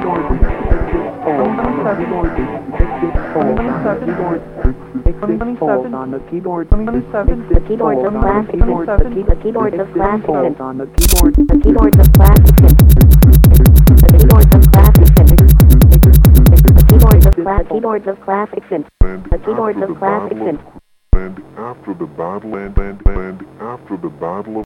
on the keyboard. The keyboards of plastic. The keyboards of plastic. On the keyboard. The keyboards of plastic. The keyboards of plastic. The keyboards of plastic. Keyboards of plastic. The keyboards of plastic. And after the battle